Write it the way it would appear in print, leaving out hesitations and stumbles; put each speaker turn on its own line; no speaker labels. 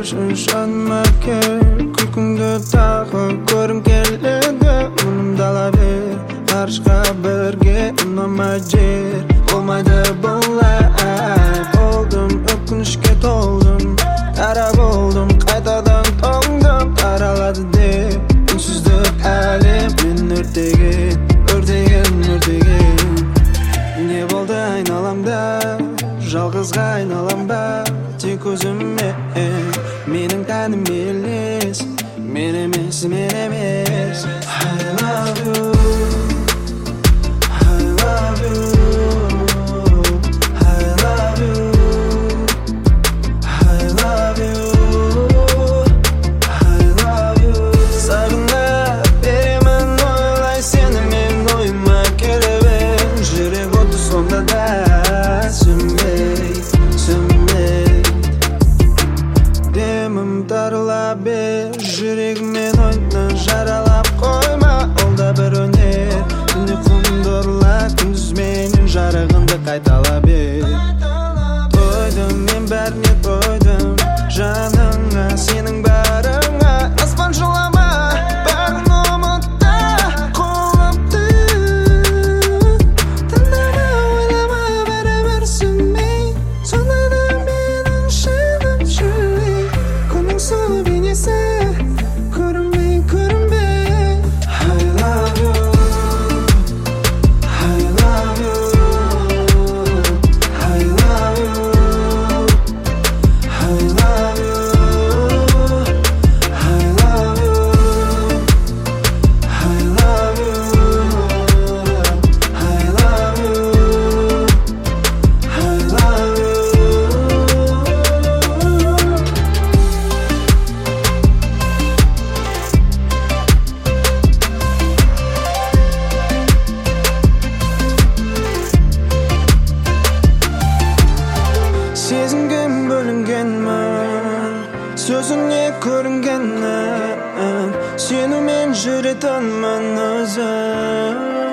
Şanma күлкіңді тағы көрім келеді Мұнымдала бер Ғарышқа бірге ұнамай жер Болмайды бұлай Болдым, өкінішке толдым Қара болдым, қайтадан тоңдым Таралады деп үнсіздік әлем Мен өртеген Не болды айналамда Жалғызға айналам ба Тек өзіме Менің тәнім елес Мен емес I love you I love you I love you I love you I love you Сағынып беремін ойлай сені мен ойыма келіп Жүрек оты сонда да Демім тарыла бер Жүрегімен ойны жаралап қойма Ол да бір өнер Түні құндырла күндіз менің жарығынды қайтала бер Тойдым мен бәріне тойдым Жаныңа сенің барыңа Аспан жылама бәрін ұмытта Қолапты Тыңдама ойлама бәрібір сөнбей Сонда да менің шыным жүрек Күнің сұлу бейнесі көрінбей I love you I love you I love you I love you I love you I love you I love you I love you Сезімге бөлінгенмін Сөзіңе көрінгенмін Сенумен жүретінмін өзім